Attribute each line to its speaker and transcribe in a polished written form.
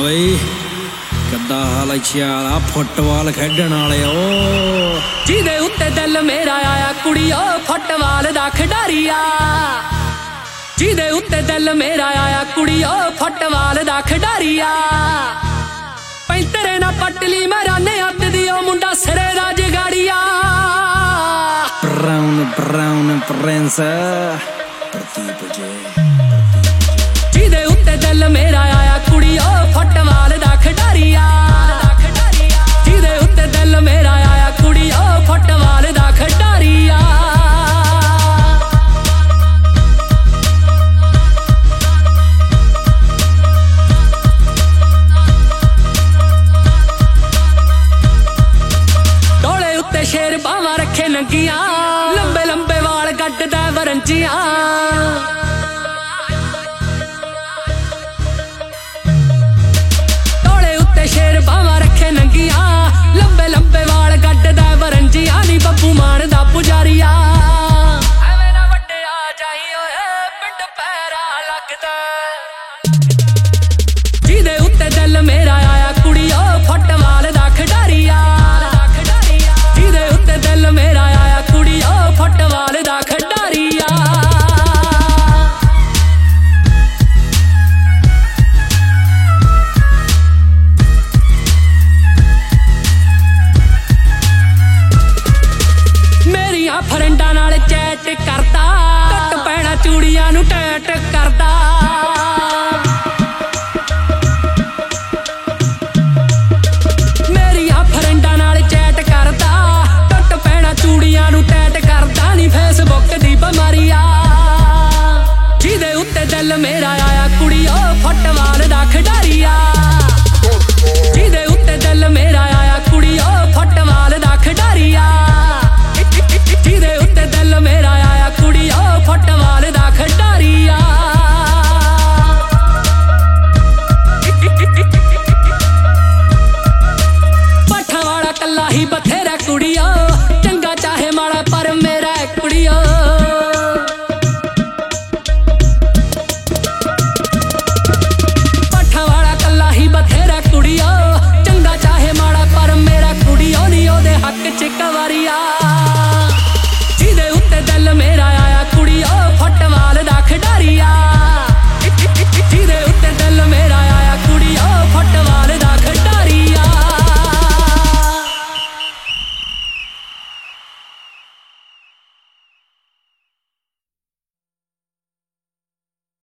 Speaker 1: ਓਏ ਕਿੱਦਾਂ ਹਾਲ ਚਾਲ ਫੁੱਟਬਾਲ ਖੇਡਣ ਵਾਲਿਓ
Speaker 2: ਜਿਹਦੇ ਉੱਤੇ ਦਿਲ ਮੇਰਾ ਆਇਆ ਕੁੜੀਓ ਫੁੱਟਬਾਲ ਦਾ ਖਿਡਾਰੀ ਆ ਜਿਹਦੇ ਉੱਤੇ ਦਿਲ ਮੇਰਾ ਆਇਆ ਕੁੜੀਓ ਫੁੱਟਬਾਲ ਦਾ ਖਿਡਾਰੀ ਆ ਪੈਂਤਰੇ ਨਾ ਪਟਲੀ ਮਰਾਨੇ ਹੱਥ ਦੀ ਉਹ ਮੁੰਡਾ ਸਿਰੇ ਦਾ ਜਗਾੜੀਆ
Speaker 1: ਬਰਾਊਨ ਪ੍ਰਿੰਸ ਪ੍ਰਦੀਪ ਜੀ
Speaker 2: ਜਿਹਦੇ ਉੱਤੇ ਦਿਲ ਮੇਰਾ ਆਇਆ ਕੁੜੀਓ ਫੁੱਟਬਾਲ ਦਾ ਖਿਡਾਰੀ ਆ ਜਿਹਦੇ ਉੱਤੇ ਦਿਲ ਮੇਰਾ ਆਇਆ ਕੁੜੀਓ ਫੁੱਟਬਾਲ ਦਾ ਖਿਡਾਰੀ ਆ ਡੋਲੇ ਉੱਤੇ ਸ਼ੇਰ ਬਾਹਾਂ ਰੱਖੇ ਨੰਗੀਆਂ ਲੰਬੇ ਲੰਬੇ ਵਾਲ ਗੱਡਦਾ ਵਰੰਜੀਆਂ ਸ਼ੇਰ ਬਾਹਾਂ ਰੱਖੇ ਨੰਗੀਆਂ ਲੰਬੇ ਲੰਬੇ ਵਾਲ ਗੱਡਦਾ ਵਰੰਜੀਆਂ ਨੀ ਬੱਬੂ ਮਾਨ ਦਾ ਪੁਜਾਰੀਆ ਐਵੇਂ ਨਾ ਵੱਡਿਆ ਜਾਈ ਓਏ ਪਿੰਡ ਪੈਰਾ ਲੱਗਦਾ ਜਿਹਦੇ ਉੱਤੇ ਦਿਲ ਮੇਰਾ ਆਇਆ ਕੁੜੀਓ ਫੁੱਟਬਾਲ ਦਾ ਖਿਡਾਰੀਆ ਜਿਹਦੇ ਉੱਤੇ ਦਿਲ ਮੇਰਾ ਆਇਆ ਕੁੜੀਓ ਫੁੱਟਬਾਲ ਦਾ ਖਿਡਾਰੀਆ ਫਰੈਂਡਾਂ ਨਾਲ ਚੈਟ ਕਰਦਾ ਟੁੱਟ ਪੈਣਾ ਚੂੜੀਆਂ ਨੂੰ ਟੈਟ ਕਰਦਾ